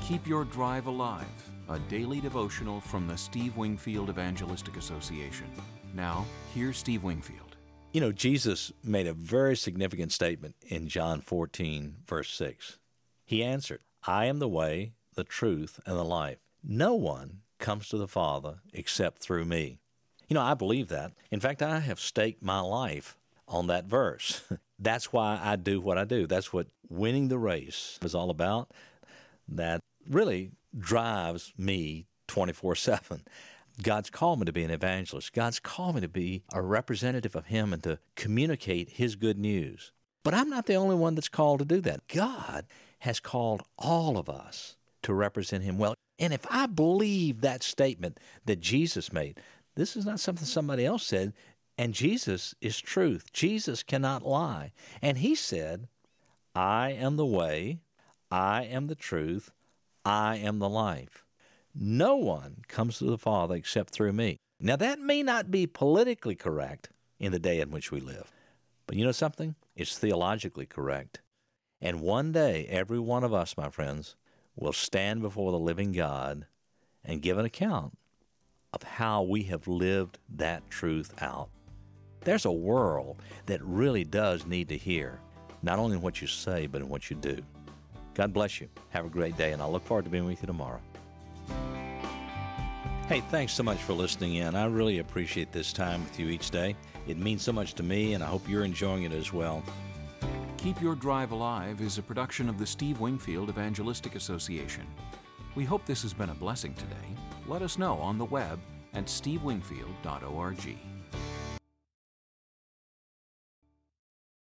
Keep Your Drive Alive, a daily devotional from the Steve Wingfield Evangelistic Association. Now, here's Steve Wingfield. You know, Jesus made a very significant statement in John 14, verse 6. He answered, I am the way, the truth, and the life. No one comes to the Father except through me. You know, I believe that. In fact, I have staked my life on that verse. That's why I do what I do. That's what winning the race is all about. That really drives me 24/7. God's called me to be an evangelist. God's called me to be a representative of Him and to communicate His good news. But I'm not the only one that's called to do that. God has called all of us to represent Him well. And if I believe that statement that Jesus made, this is not something somebody else said, and Jesus is truth. Jesus cannot lie. And He said, I am the way, I am the truth, I am the life. No one comes to the Father except through me. Now, that may not be politically correct in the day in which we live. But you know something? It's theologically correct. And one day, every one of us, my friends, will stand before the living God and give an account of how we have lived that truth out. There's a world that really does need to hear, not only in what you say, but in what you do. God bless you. Have a great day, and I'll look forward to being with you tomorrow. Hey, thanks so much for listening in. I really appreciate this time with you each day. It means so much to me, and I hope you're enjoying it as well. Keep Your Drive Alive is a production of the Steve Wingfield Evangelistic Association. We hope this has been a blessing today. Let us know on the web at stevewingfield.org.